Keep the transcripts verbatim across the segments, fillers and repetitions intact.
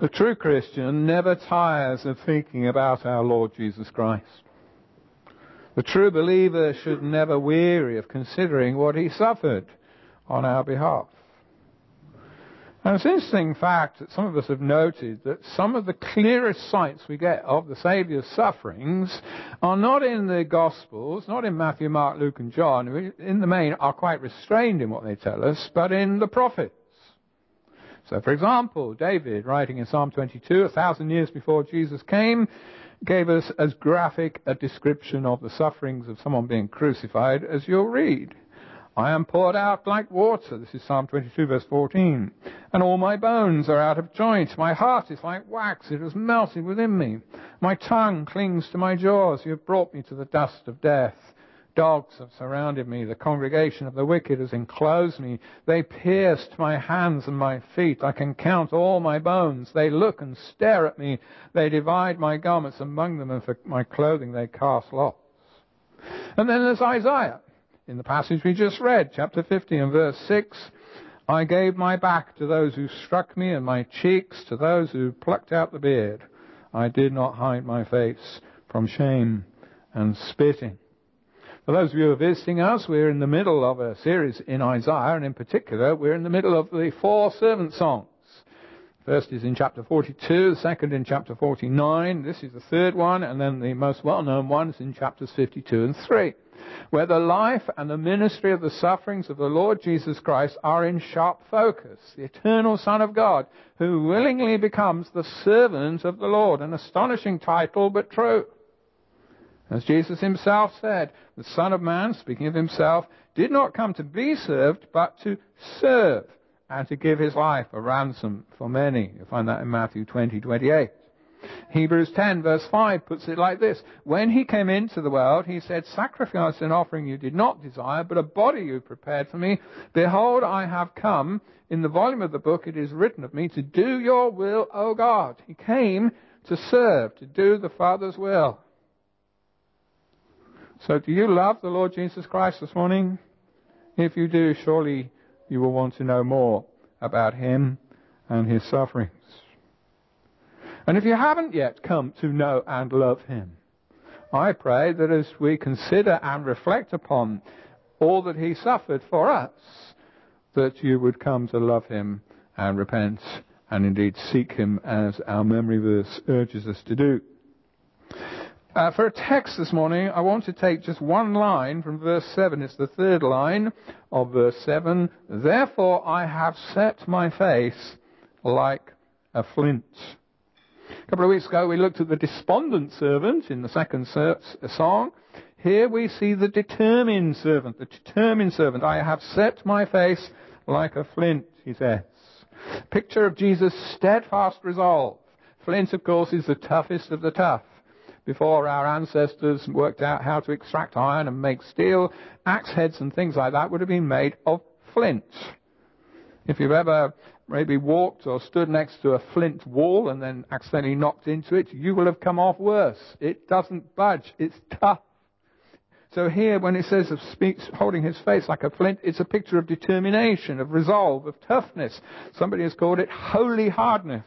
The true Christian never tires of thinking about our Lord Jesus Christ. The true believer should never weary of considering what he suffered on our behalf. And it's an interesting fact that some of us have noted that some of the clearest sights we get of the Saviour's sufferings are not in the Gospels, not in Matthew, Mark, Luke and John, who in the main are quite restrained in what they tell us, but in the prophets. So, for example, David, writing in Psalm twenty-two, a thousand years before Jesus came, gave us as graphic a description of the sufferings of someone being crucified as you'll read. I am poured out like water. This is Psalm twenty-two, verse fourteen. And all my bones are out of joint. My heart is like wax. It has melted within me. My tongue clings to my jaws. You have brought me to the dust of death. Dogs have surrounded me. The congregation of the wicked has enclosed me. They pierced my hands and my feet. I can count all my bones. They look and stare at me. They divide my garments among them, and for my clothing they cast lots. And then there's Isaiah. In the passage we just read, chapter fifty and verse six, I gave my back to those who struck me, and my cheeks to those who plucked out the beard. I did not hide my face from shame and spitting. For those of you who are visiting us, we're in the middle of a series in Isaiah, and in particular, we're in the middle of the four servant songs. First is in chapter forty-two, the second in chapter forty-nine, this is the third one, and then the most well-known one is in chapters fifty-two and three, where the life and the ministry of the sufferings of the Lord Jesus Christ are in sharp focus. The eternal Son of God, who willingly becomes the servant of the Lord, an astonishing title, but true. As Jesus himself said, the Son of Man, speaking of himself, did not come to be served, but to serve, and to give his life a ransom for many. You'll find that in Matthew twenty, twenty-eight. Hebrews ten, verse five puts it like this. When he came into the world, he said, sacrifice and offering you did not desire, but a body you prepared for me. Behold, I have come. In the volume of the book it is written of me, to do your will, O God. He came to serve, to do the Father's will. So do you love the Lord Jesus Christ this morning? If you do, surely you will want to know more about him and his sufferings. And if you haven't yet come to know and love him, I pray that as we consider and reflect upon all that he suffered for us, that you would come to love him and repent and indeed seek him as our memory verse urges us to do. Uh, for a text this morning, I want to take just one line from verse seven. It's the third line of verse seven. Therefore I have set my face like a flint. A couple of weeks ago we looked at the despondent servant in the second song. Here we see the determined servant. The determined servant. I have set my face like a flint, he says. Picture of Jesus' steadfast resolve. Flint, of course, is the toughest of the tough. Before our ancestors worked out how to extract iron and make steel, axe heads and things like that would have been made of flint. If you've ever maybe walked or stood next to a flint wall and then accidentally knocked into it, you will have come off worse. It doesn't budge. It's tough. So here, when it says of speaks, holding his face like a flint, it's a picture of determination, of resolve, of toughness. Somebody has called it holy hardness.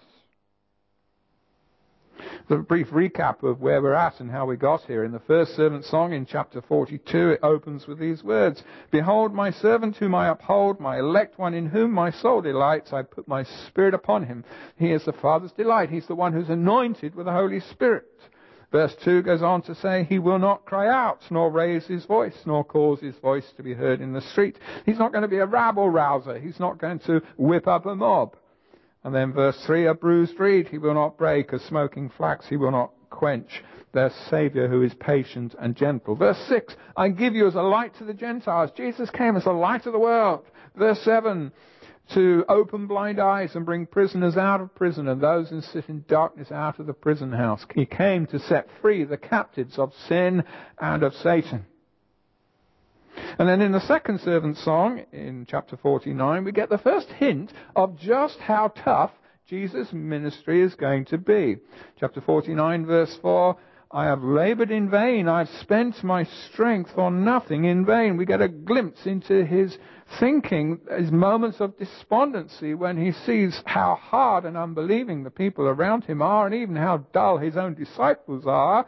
A brief recap of where we're at and how we got here. In the first servant song in chapter forty-two, it opens with these words. Behold, my servant whom I uphold, my elect one in whom my soul delights. I put my spirit upon him. He is the Father's delight. He's the one who's anointed with the Holy Spirit. Verse two goes on to say, he will not cry out, nor raise his voice, nor cause his voice to be heard in the street. He's not going to be a rabble-rouser. He's not going to whip up a mob. And then verse three, a bruised reed he will not break, a smoking flax he will not quench, their Saviour who is patient and gentle. Verse six, I give you as a light to the Gentiles. Jesus came as a light of the world. Verse seven, to open blind eyes and bring prisoners out of prison and those who sit in darkness out of the prison house. He came to set free the captives of sin and of Satan. And then in the second servant song, in chapter forty-nine, we get the first hint of just how tough Jesus' ministry is going to be. Chapter forty-nine, verse four, I have labored in vain. I've spent my strength for nothing in vain. We get a glimpse into his thinking, his moments of despondency when he sees how hard and unbelieving the people around him are, and even how dull his own disciples are.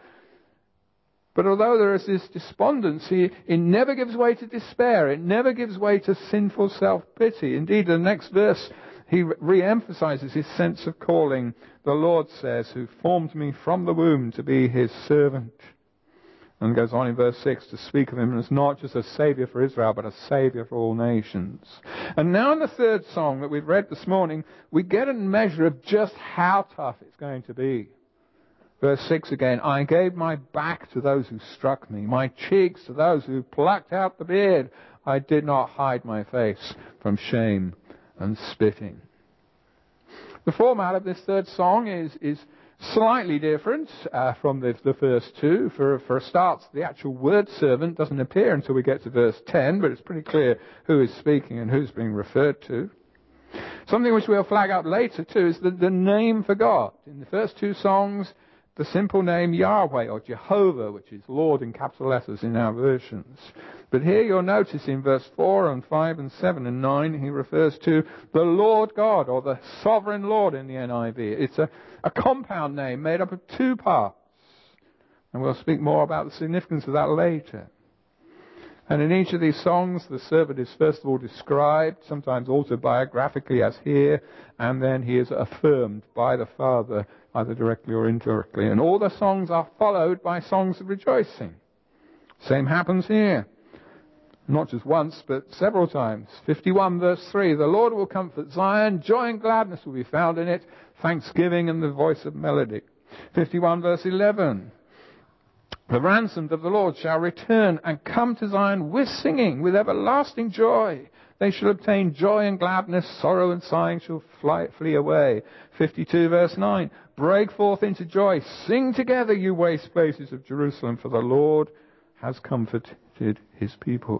But although there is this despondency, it never gives way to despair. It never gives way to sinful self-pity. Indeed, the next verse, he re-emphasizes his sense of calling. The Lord says, who formed me from the womb to be his servant. And goes on in verse six to speak of him as not just a saviour for Israel, but a saviour for all nations. And now in the third song that we've read this morning, we get a measure of just how tough it's going to be. Verse six again, I gave my back to those who struck me, my cheeks to those who plucked out the beard. I did not hide my face from shame and spitting. The format of this third song is, is slightly different uh, from the, the first two. For, for a start, the actual word servant doesn't appear until we get to verse ten, but it's pretty clear who is speaking and who's being referred to. Something which we'll flag up later too is the, the name for God. In the first two songs, the simple name Yahweh or Jehovah, which is Lord in capital letters in our versions. But here you'll notice in verse four and five and seven and nine, he refers to the Lord God or the Sovereign Lord in the N I V. It's a, a compound name made up of two parts. And we'll speak more about the significance of that later. And in each of these songs, the servant is first of all described, sometimes autobiographically as here, and then he is affirmed by the Father, either directly or indirectly. And all the songs are followed by songs of rejoicing. Same happens here. Not just once, but several times. fifty-one verse three, the Lord will comfort Zion, joy and gladness will be found in it, thanksgiving and the voice of melody. fifty-one verse eleven, the ransomed of the Lord shall return and come to Zion with singing, with everlasting joy. They shall obtain joy and gladness, sorrow and sighing shall fly, flee away. fifty-two verse nine, break forth into joy, sing together, you waste places of Jerusalem, for the Lord has comforted his people.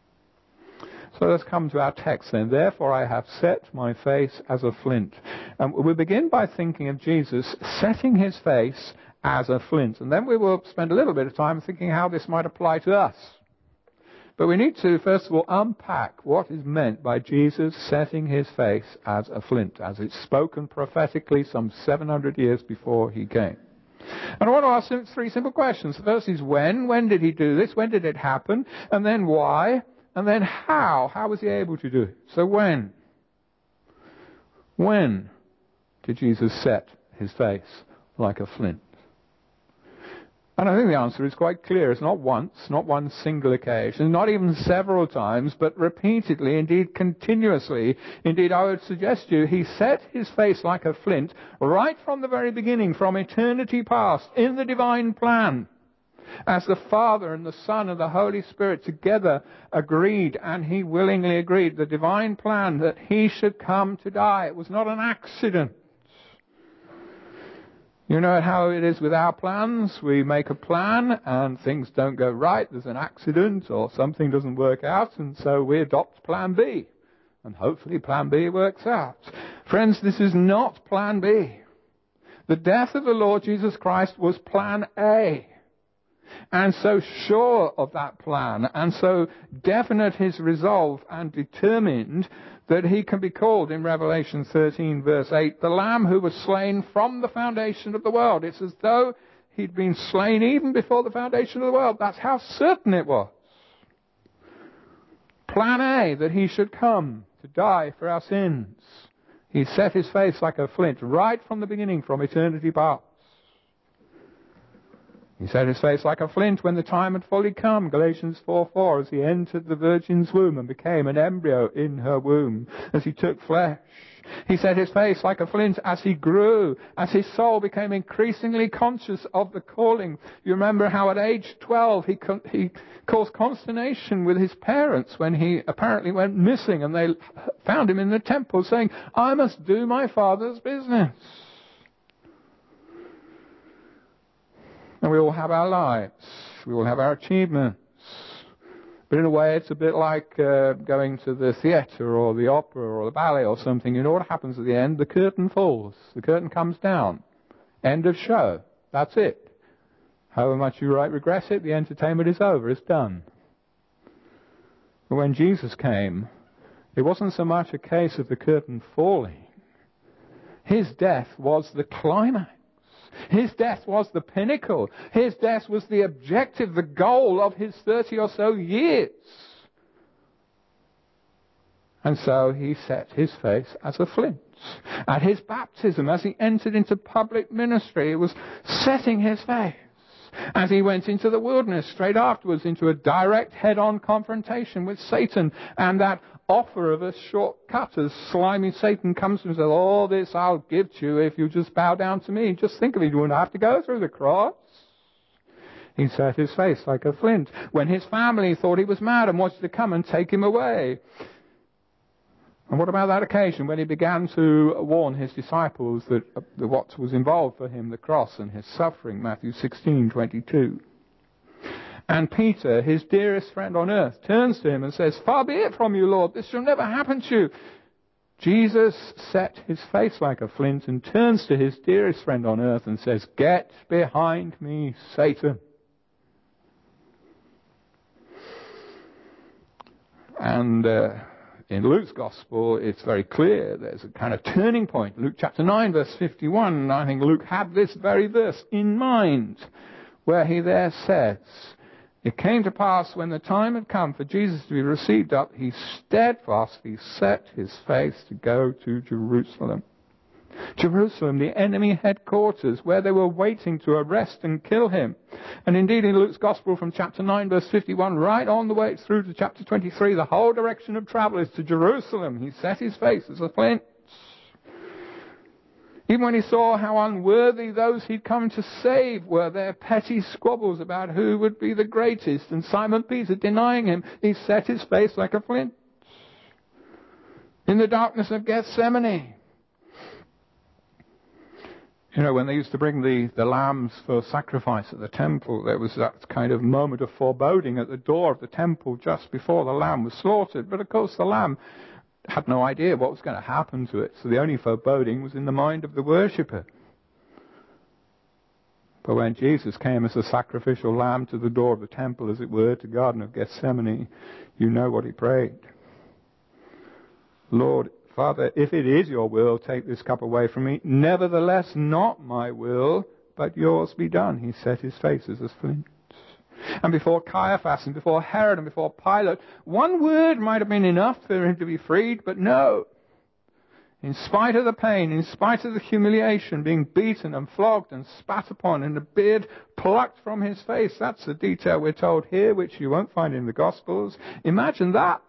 So let's come to our text then. Therefore I have set my face as a flint. Um, we begin by thinking of Jesus setting his face as a flint. And then we will spend a little bit of time thinking how this might apply to us. But we need to, first of all, unpack what is meant by Jesus setting his face as a flint, as it's spoken prophetically some seven hundred years before he came. And I want to ask him three simple questions. The first is when? When did he do this? When did it happen? And then why? And then how? How was he able to do it? So when? When did Jesus set his face like a flint? And I think the answer is quite clear. It's not once, not one single occasion, not even several times, but repeatedly, indeed continuously. Indeed, I would suggest to you, he set his face like a flint right from the very beginning, from eternity past, in the divine plan. As the Father and the Son and the Holy Spirit together agreed, and he willingly agreed, the divine plan that he should come to die. It was not an accident. You know how it is with our plans. We make a plan and things don't go right. There's an accident or something doesn't work out, and so we adopt plan B. And hopefully plan B works out. Friends, this is not plan B. The death of the Lord Jesus Christ was plan A. And so sure of that plan, and so definite his resolve and determined that he can be called in Revelation thirteen verse eight, the Lamb who was slain from the foundation of the world. It's as though he'd been slain even before the foundation of the world. That's how certain it was. Plan A, that he should come to die for our sins. He set his face like a flint right from the beginning, from eternity past. He set his face like a flint when the time had fully come, Galatians four four, as he entered the Virgin's womb and became an embryo in her womb, as he took flesh. He set his face like a flint as he grew, as his soul became increasingly conscious of the calling. You remember how at age twelve he, co- he caused consternation with his parents when he apparently went missing, and they found him in the temple saying, I must do my father's business. And we all have our lives. We all have our achievements. But in a way, it's a bit like uh, going to the theatre or the opera or the ballet or something. You know what happens at the end? The curtain falls. The curtain comes down. End of show. That's it. However much you might regret it, the entertainment is over, it's done. But when Jesus came, it wasn't so much a case of the curtain falling. His death was the climax. His death was the pinnacle. His death was the objective, the goal of his thirty or so years. And so he set his face as a flint. At his baptism, as he entered into public ministry, it was setting his face. As he went into the wilderness straight afterwards, into a direct head-on confrontation with Satan, and that offer of a shortcut as slimy Satan comes to him and says, all this I'll give to you if you just bow down to me. Just think of it, you wouldn't have to go through the cross. He set his face like a flint. When his family thought he was mad and wanted to come and take him away. And what about that occasion when he began to warn his disciples that uh, what was involved for him, the cross and his suffering, Matthew sixteen twenty-two. And Peter, his dearest friend on earth, turns to him and says, far be it from you, Lord, this shall never happen to you. Jesus set his face like a flint and turns to his dearest friend on earth and says, get behind me, Satan. And uh, in Luke's Gospel, it's very clear. There's a kind of turning point. Luke chapter nine, verse fifty-one. I think Luke had this very verse in mind, where he there says, it came to pass when the time had come for Jesus to be received up, he steadfastly set his face to go to Jerusalem. Jerusalem, the enemy headquarters, where they were waiting to arrest and kill him. And indeed in Luke's Gospel from chapter nine, verse fifty-one, right on the way through to chapter twenty-three, the whole direction of travel is to Jerusalem. He set his face as a flint. Even when he saw how unworthy those he'd come to save were, their petty squabbles about who would be the greatest, and Simon Peter denying him, he set his face like a flint. In the darkness of Gethsemane, you know, when they used to bring the, the lambs for sacrifice at the temple, there was that kind of moment of foreboding at the door of the temple just before the lamb was slaughtered. But of course the lamb had no idea what was going to happen to it, so the only foreboding was in the mind of the worshipper. But when Jesus came as a sacrificial lamb to the door of the temple, as it were, to the Garden of Gethsemane, you know what he prayed. Lord, Father, if it is your will, take this cup away from me. Nevertheless, not my will, but yours be done. He set his face as a flint. And before Caiaphas and before Herod and before Pilate, one word might have been enough for him to be freed, but no. In spite of the pain, in spite of the humiliation, being beaten and flogged and spat upon and a beard plucked from his face, that's the detail we're told here, which you won't find in the Gospels. Imagine that.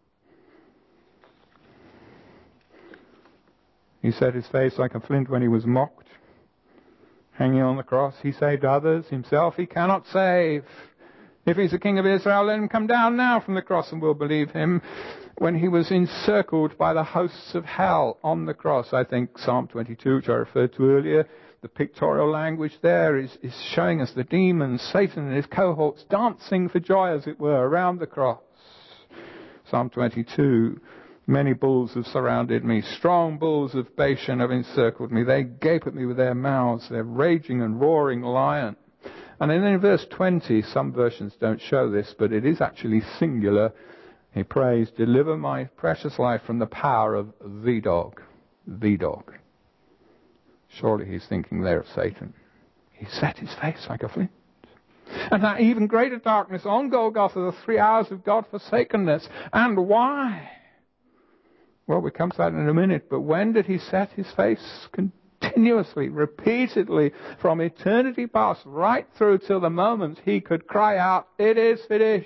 He set his face like a flint when he was mocked. Hanging on the cross, he saved others. Himself he cannot save. If he's the King of Israel, let him come down now from the cross and we'll believe him. When he was encircled by the hosts of hell on the cross, I think Psalm twenty-two, which I referred to earlier, the pictorial language there is, is showing us the demons, Satan and his cohorts, dancing for joy, as it were, around the cross. Psalm twenty-two, many bulls have surrounded me. Strong bulls of Bashan have encircled me. They gape at me with their mouths. They're raging and roaring lion. And then in verse twenty, some versions don't show this, but it is actually singular. He prays, deliver my precious life from the power of the dog. The dog. Surely he's thinking there of Satan. He set his face like a flint. And that even greater darkness on Golgotha, the three hours of God-forsakenness. And why? Well, we come to that in a minute, but when did he set his face? Continuously, repeatedly, from eternity past, right through till the moment he could cry out, it is finished.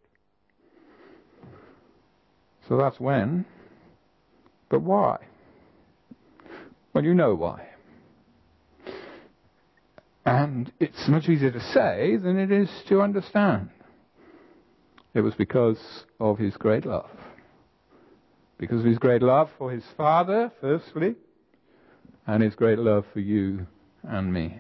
So that's when. But why? Well, you know why. And it's much easier to say than it is to understand. It was because of his great love. Because of his great love for his Father, firstly, and his great love for you and me.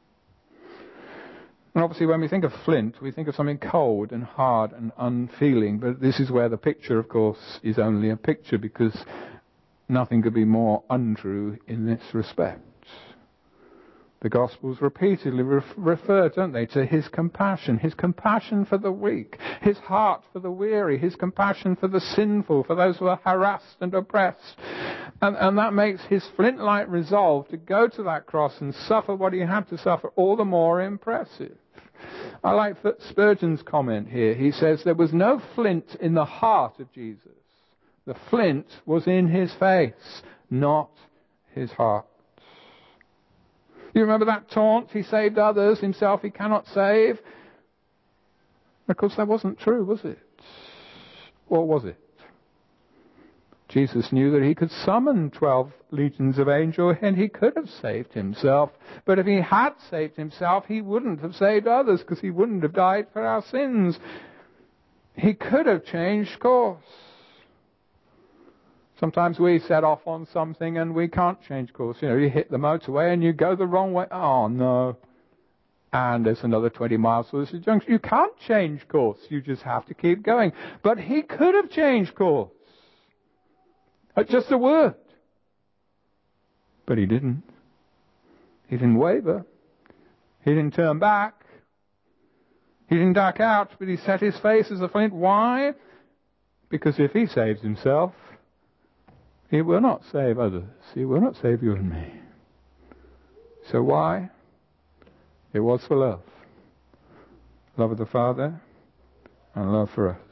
And obviously when we think of flint, we think of something cold and hard and unfeeling, but this is where the picture, of course, is only a picture, because nothing could be more untrue in this respect. The Gospels repeatedly ref- refer, don't they, to his compassion, his compassion for the weak, his heart for the weary, his compassion for the sinful, for those who are harassed and oppressed. And, and that makes his flint-like resolve to go to that cross and suffer what he had to suffer all the more impressive. I like Spurgeon's comment here. He says there was no flint in the heart of Jesus. The flint was in his face, not his heart. You remember that taunt? He saved others, himself he cannot save. Of course, that wasn't true, was it? Or was it? Jesus knew that he could summon twelve legions of angels and he could have saved himself. But if he had saved himself, he wouldn't have saved others because he wouldn't have died for our sins. He could have changed course. Sometimes we set off on something and we can't change course. You know, you hit the motorway and you go the wrong way. Oh, no. And there's another twenty miles to this junction. You can't change course. You just have to keep going. But he could have changed course. At just a word. But he didn't. He didn't waver. He didn't turn back. He didn't duck out, but he set his face as a flint. Why? Because if he saves himself, he will not save others. He will not save you and me. So why? It was for love. Love of the Father and love for us.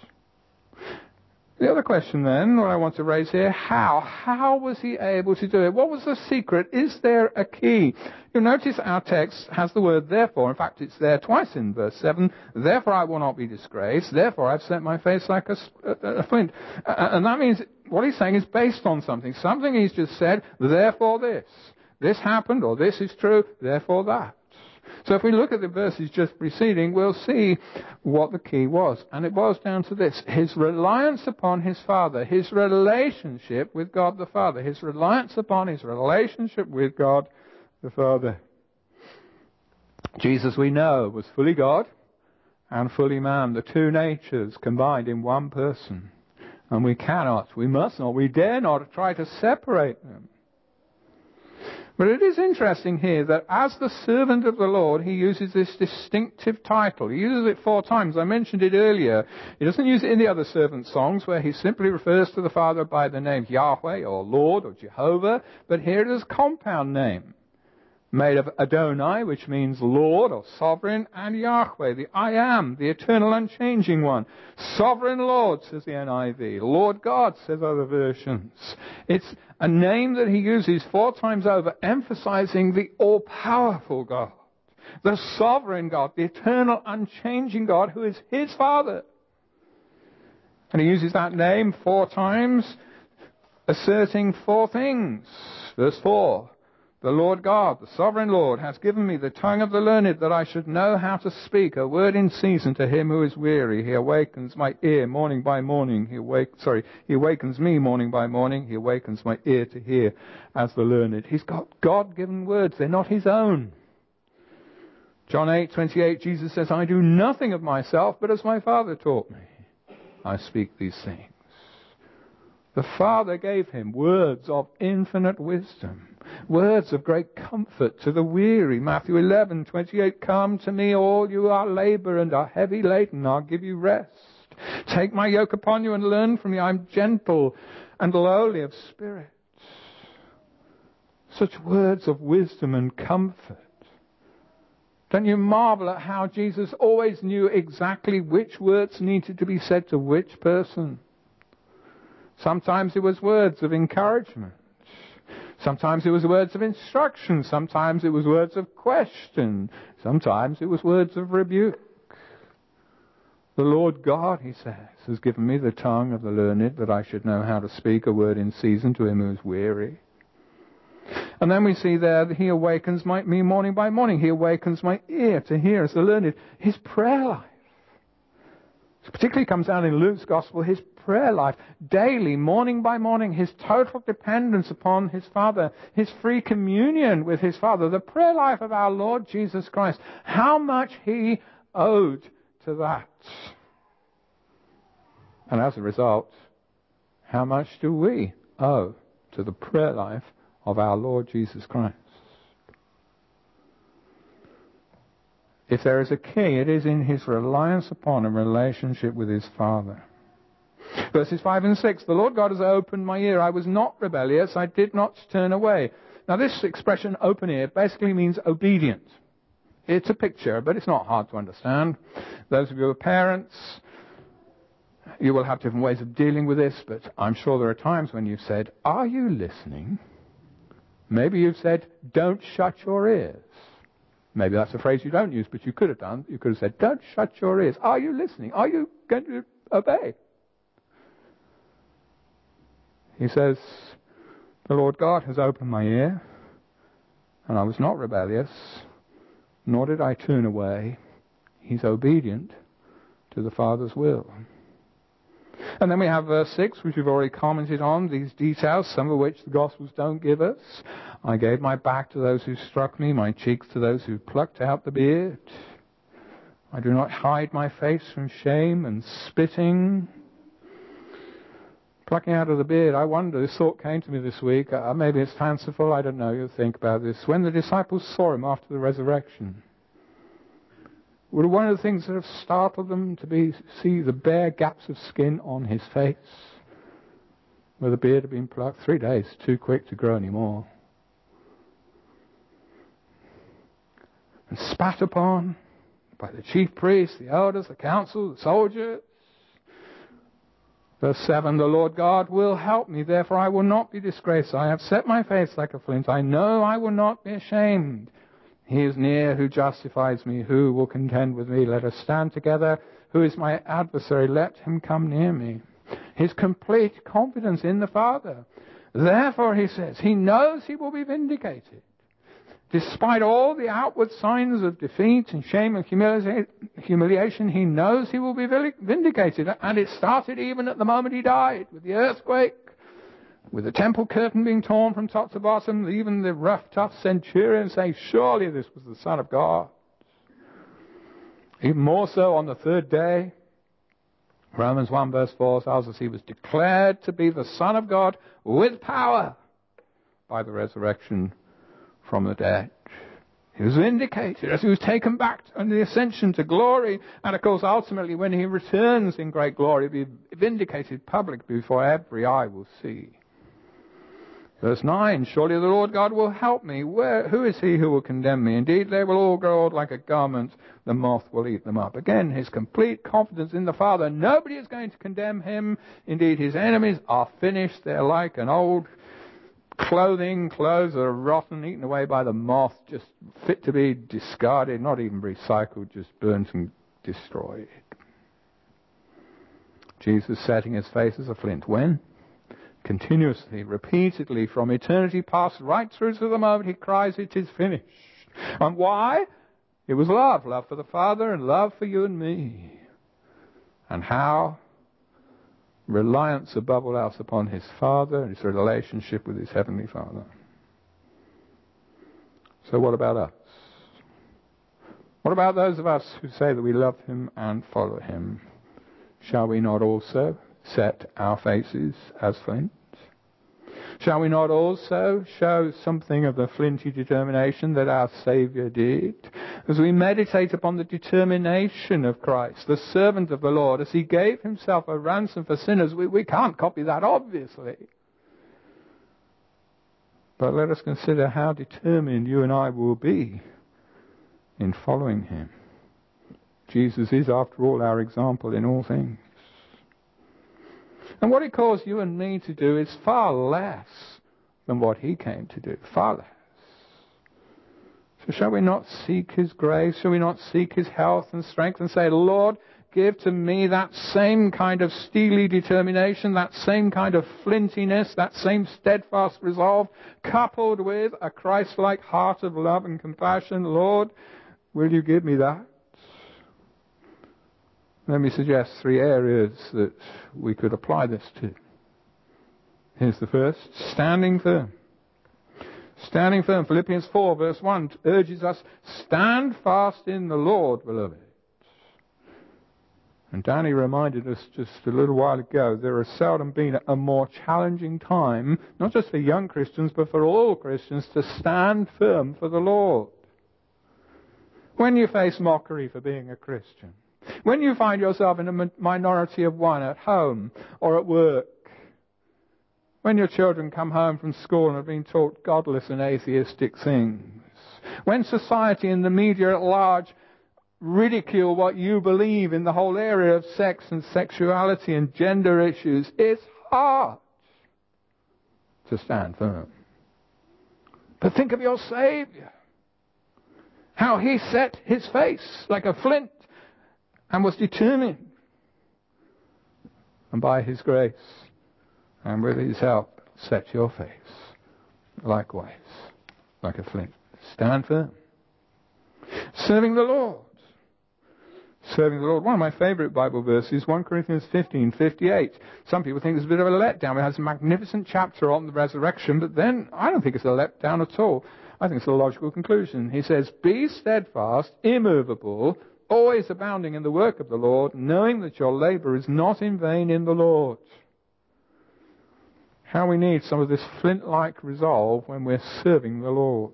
The other question then, what I want to raise here, how? How was he able to do it? What was the secret? Is there a key? You'll notice our text has the word therefore. In fact, it's there twice in verse seven. Therefore I will not be disgraced. Therefore I've set my face like a, a, a flint. And that means what he's saying is based on something. Something he's just said, therefore this. This happened, or this is true, therefore that. So if we look at the verses just preceding, we'll see what the key was. And it boils down to this. His reliance upon his Father. His relationship with God the Father. His reliance upon his relationship with God the Father. Jesus, we know, was fully God and fully man. The two natures combined in one person. And we cannot, we must not, we dare not try to separate them. But it is interesting here that as the servant of the Lord, he uses this distinctive title. He uses it four times. I mentioned it earlier. He doesn't use it in the other servant songs where he simply refers to the Father by the name Yahweh or Lord or Jehovah. But here it is a compound name made of Adonai, which means Lord or sovereign, and Yahweh, the I am, the eternal unchanging one. Sovereign Lord, says the N I V. Lord God, says other versions. It's a name that he uses four times over, emphasizing the all-powerful God, the sovereign God, the eternal unchanging God who is his Father. And he uses that name four times, asserting four things. Verse four. The Lord God, the sovereign Lord, has given me the tongue of the learned that I should know how to speak a word in season to him who is weary. He awakens my ear morning by morning. He awake, sorry, he awakens me morning by morning. He awakens my ear to hear as the learned. He's got God-given words. They're not his own. John eight twenty-eight, Jesus says, I do nothing of myself, but as my Father taught me, I speak these things. The Father gave him words of infinite wisdom, words of great comfort to the weary. Matthew eleven twenty-eight, come to me all you are labor and are heavy laden, I'll give you rest. Take my yoke upon you and learn from me, I'm gentle and lowly of spirit. Such words of wisdom and comfort. Don't you marvel at how Jesus always knew exactly which words needed to be said to which person? Sometimes it was words of encouragement. Sometimes it was words of instruction. Sometimes it was words of question. Sometimes it was words of rebuke. The Lord God, he says, has given me the tongue of the learned that I should know how to speak a word in season to him who is weary. And then we see there that he awakens my, me morning by morning. He awakens my ear to hear as the learned. His prayer life. It particularly comes out in Luke's Gospel, his prayer life, daily, morning by morning, his total dependence upon his Father, his free communion with his Father, the prayer life of our Lord Jesus Christ, how much he owed to that. And as a result, how much do we owe to the prayer life of our Lord Jesus Christ? If there is a key, it is in his reliance upon a relationship with his Father. Verses five and six, the Lord God has opened my ear. I was not rebellious. I did not turn away. Now this expression, open ear, basically means obedient. It's a picture, but it's not hard to understand. Those of you who are parents, you will have different ways of dealing with this, but I'm sure there are times when you've said, are you listening? Maybe you've said, don't shut your ears. Maybe that's a phrase you don't use, but you could have done. You could have said, don't shut your ears. Are you listening? Are you going to obey? He says, the Lord God has opened my ear, and I was not rebellious, nor did I turn away. He's obedient to the Father's will. And then we have verse six, which we've already commented on, these details, some of which the Gospels don't give us. I gave my back to those who struck me, my cheeks to those who plucked out the beard. I do not hide my face from shame and spitting. Plucking out of the beard, I wonder, this thought came to me this week, uh, maybe it's fanciful, I don't know, you think about this. When the disciples saw him after the resurrection, would one of the things that have startled them to be see the bare gaps of skin on his face, where the beard had been plucked? Three days, too quick to grow any more. And spat upon by the chief priests, the elders, the council, the soldiers. Verse seven, the Lord God will help me, therefore I will not be disgraced. I have set my face like a flint. I know I will not be ashamed. He is near who justifies me. Who will contend with me? Let us stand together. Who is my adversary? Let him come near me. His complete confidence in the Father. Therefore, he says, he knows he will be vindicated. Despite all the outward signs of defeat and shame and humili- humiliation, he knows he will be vindicated. And it started even at the moment he died, with the earthquake, with the temple curtain being torn from top to bottom, even the rough, tough centurion saying, surely this was the Son of God. Even more so on the third day, Romans one verse four tells us he was declared to be the Son of God with power by the resurrection from the dead. He was vindicated as he was taken back on the ascension to glory. And of course, ultimately, when he returns in great glory, he'll be vindicated publicly before every eye will see. Verse nine, surely the Lord God will help me. Where, who is he who will condemn me? Indeed, they will all grow old like a garment. The moth will eat them up. Again, his complete confidence in the Father. Nobody is going to condemn him. Indeed, his enemies are finished. They're like an old clothing, clothes that are rotten, eaten away by the moth, just fit to be discarded, not even recycled, just burnt and destroyed. Jesus setting his face as a flint. When? Continuously, repeatedly, from eternity past, right through to the moment he cries, it is finished. And why? It was love. Love for the Father and love for you and me. And how? Reliance above all else upon his Father and his relationship with his Heavenly Father. So what about us? What about those of us who say that we love him and follow him? Shall we not also set our faces as flint? Shall we not also show something of the flinty determination that our Saviour did? As we meditate upon the determination of Christ, the servant of the Lord, as he gave himself a ransom for sinners, we, we can't copy that, obviously. But let us consider how determined you and I will be in following him. Jesus is, after all, our example in all things. And what he calls you and me to do is far less than what he came to do. Far less. So shall we not seek his grace? Shall we not seek his health and strength and say, Lord, give to me that same kind of steely determination, that same kind of flintiness, that same steadfast resolve, coupled with a Christ-like heart of love and compassion. Lord, will you give me that? Let me suggest three areas that we could apply this to. Here's the first. Standing firm. Standing firm. Philippians four verse one urges us, stand fast in the Lord, beloved. And Danny reminded us just a little while ago, there has seldom been a more challenging time, not just for young Christians, but for all Christians, to stand firm for the Lord. When you face mockery for being a Christian, when you find yourself in a minority of one at home or at work, when your children come home from school and have been taught godless and atheistic things, when society and the media at large ridicule what you believe in the whole area of sex and sexuality and gender issues, it's hard to stand firm. But think of your Saviour. How he set his face like a flint and was determined. And by his grace and with his help, set your face likewise like a flint. Stand firm. Serving the Lord. Serving the Lord. One of my favourite Bible verses, First Corinthians fifteen fifty-eight. Some people think it's a bit of a letdown. It has a magnificent chapter on the resurrection, but then I don't think it's a letdown at all. I think it's a logical conclusion. He says, be steadfast, immovable, always abounding in the work of the Lord, knowing that your labour is not in vain in the Lord. How we need some of this flint-like resolve when we're serving the Lord.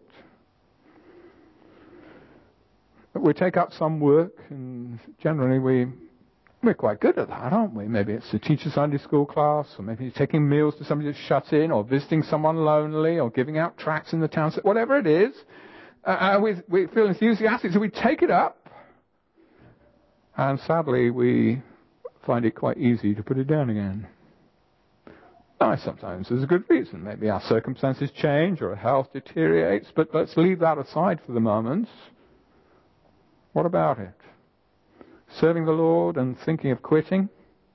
We take up some work, and generally we, we're quite good at that, aren't we? Maybe it's to teach a Sunday school class, or maybe it's taking meals to somebody that's shut in, or visiting someone lonely, or giving out tracts in the town, whatever it is. Uh, we, we feel enthusiastic, so we take it up. And sadly, we find it quite easy to put it down again. Now, sometimes there's a good reason. Maybe our circumstances change, or our health deteriorates, but let's leave that aside for the moment. What about it? Serving the Lord and thinking of quitting?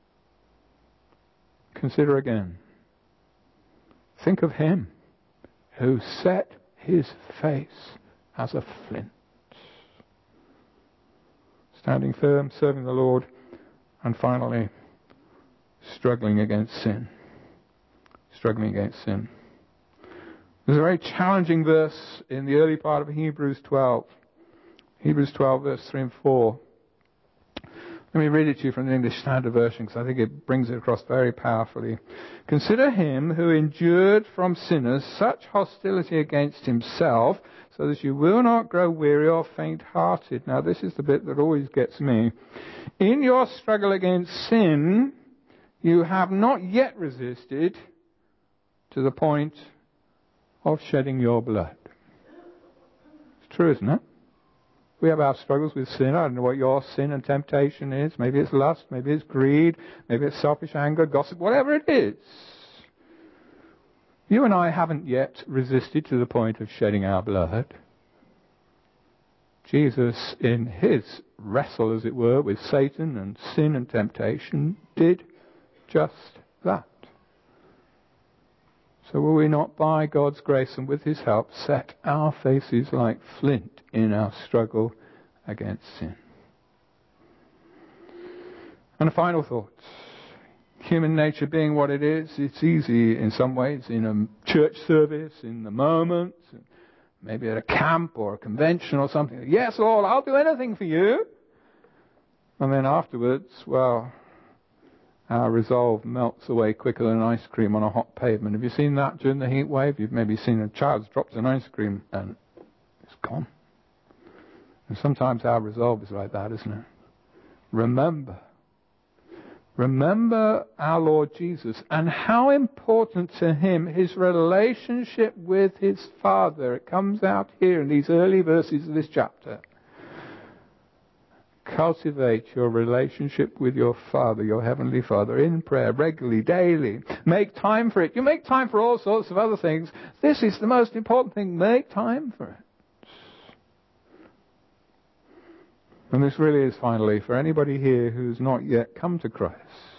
Consider again. Think of him who set his face as a flint. Standing firm, serving the Lord, and finally, struggling against sin. Struggling against sin. There's a very challenging verse in the early part of Hebrews twelve. Hebrews twelve, verse three and four. Let me read it to you from the English Standard Version, because I think it brings it across very powerfully. Consider him who endured from sinners such hostility against himself, so that you will not grow weary or faint-hearted. Now, this is the bit that always gets me. In your struggle against sin, you have not yet resisted to the point of shedding your blood. It's true, isn't it? We have our struggles with sin. I don't know what your sin and temptation is. Maybe it's lust, maybe it's greed, maybe it's selfish anger, gossip, whatever it is. You and I haven't yet resisted to the point of shedding our blood. Jesus, in his wrestle, as it were, with Satan and sin and temptation, did just that. So will we not, by God's grace and with his help, set our faces like flint in our struggle against sin? And a final thought. Human nature being what it is, it's easy in some ways, in a church service, in the moment, maybe at a camp or a convention or something. Yes, Lord, I'll do anything for you. And then afterwards, well, our resolve melts away quicker than ice cream on a hot pavement. Have you seen that during the heat wave? You've maybe seen a child drops an ice cream and it's gone. And sometimes our resolve is like that, isn't it? Remember. Remember our Lord Jesus and how important to him his relationship with his Father. It comes out here in these early verses of this chapter. Cultivate your relationship with your Father, your Heavenly Father, in prayer, regularly, daily. Make time for it. You make time for all sorts of other things. This is the most important thing. Make time for it. And this really is, finally, for anybody here who's not yet come to Christ.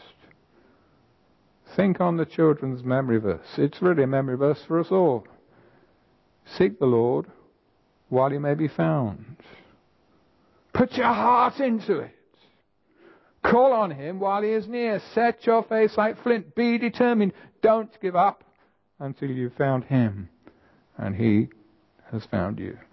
Think on the children's memory verse. It's really a memory verse for us all. Seek the Lord while he may be found. Put your heart into it. Call on him while he is near. Set your face like flint. Be determined. Don't give up until you've found him and he has found you.